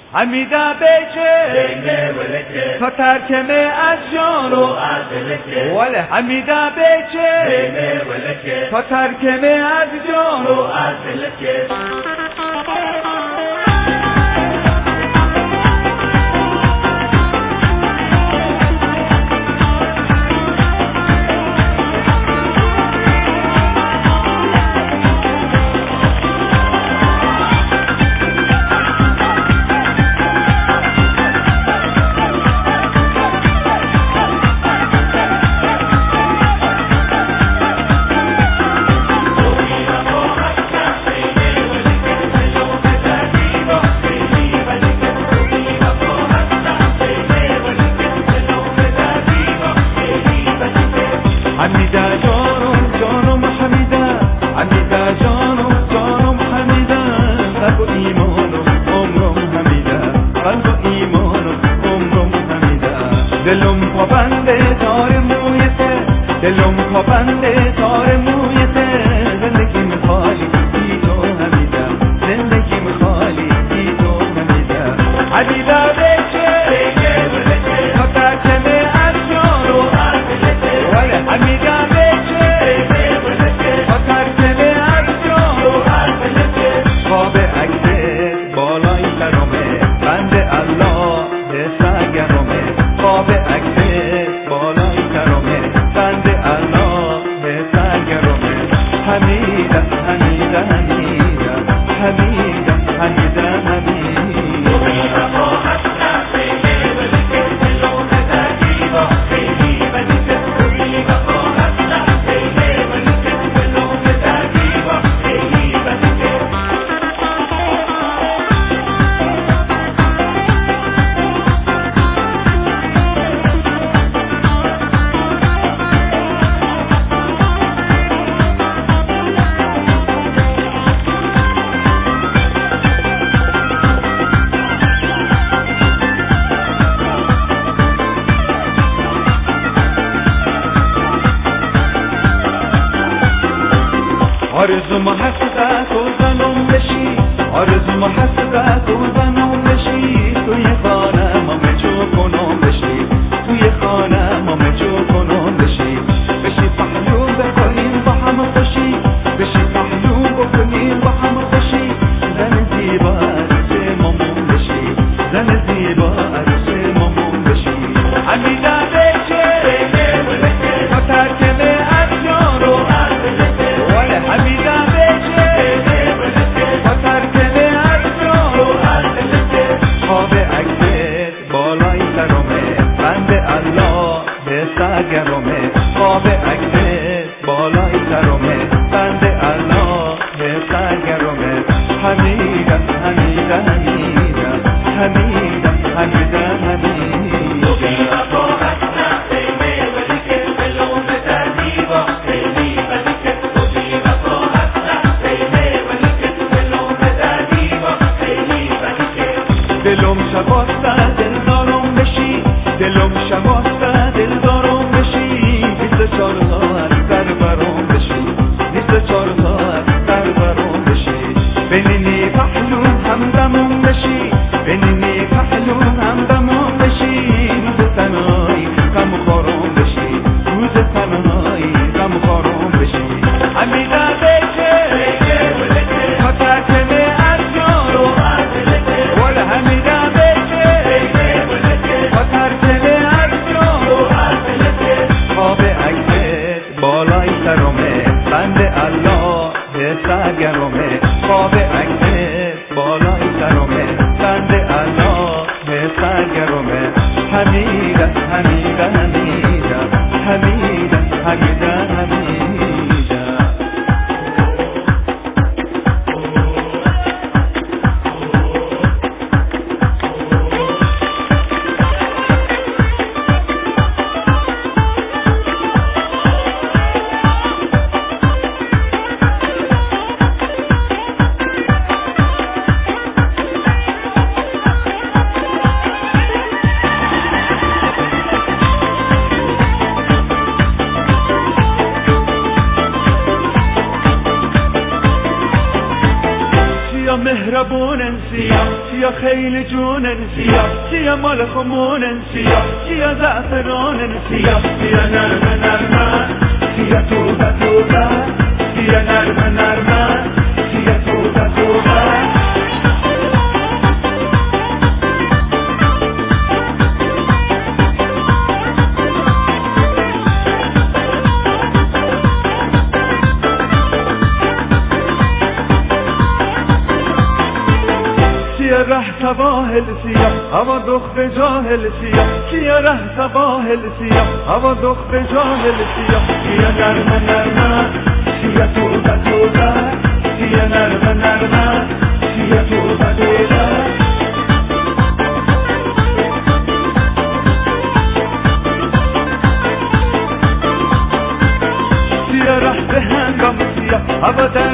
حمیده بیچه تا ترکمه از جان و ولی حمیده بیچه تا ترکمه از جان و حمیده جانم حمیده حمیده جانم حمیده قلب و ایمانم عمرم حمیده قلب و ایمانم عمرم حمیده دلم پابنده تار مویته دلم پابنده تار مویته زندگی میخوالی ای تو حمیده زندگی میخوالی ای تو حمیده حمیده بچه تا ترکمه از جان و حمیده بیچه تا ترکمه از جان و خواب عکست بالای سرمه بند الله سرگرمه خواب عکست بالای سرمه بند الله سرگرمه حمیده حمیده حمیده حمیده حمیده حمیده آرزوم هسته تو زنم بشی آرزوم هسته تو زنم بشی توی خانه مامه جو کنم بشی توی خانه مامه جو کنم بشی بشی پهلو بکنیم با هم خوشی بشی پهلو بکنیم با هم خوشی زن زیبا عروس مامون بشی زن زیبا عروس مامون بشی حمیده بیچه تا ترکمه از جان و حمیده بیچه تا ترکمه از جان و خواب عکست بالای سرمه بند الله به سرگرمه خواب عکست بالای سرمه بند الله به سرگرمه حمیده حمیده حمیده حمیده حمیده حمیده دلم شباسته دلدارم بشی دلم شباسته دلدارم بشی 24 ساعت در برام بشی 24 ساعت در برام بشی بنینی پهلو همدمم بشی بنینی پهلو همدمم بشی روز تنهایی غم خورم بشی روز تنهایی غم خورم بشی حمیده بیچه تا ترکمه از جان و حمیده بیچه تا ترکمه از جان و خواب عکست بالای سرمه بند الله به سرگرمه خواب عکست بالای سرمه بند الله به سرگرمه حمیده حمیده حمیده حمیده حمیده حمیده مهربون سیا خیلی جون سیا مال خمون سیا زعفران سیا نرمه نرمه سیا توبه توبه سیا نرمه نرمه سیا توبه توبه ره سواحل سیاه هوا دخت جاهل سیا ره سواحل سیاه هوا دخت جاهل سیا نرمه نرمه سیا توبه توبه سیا نرمه نرمه سیا توبه توبه سیا ره به هنگام سیا هوا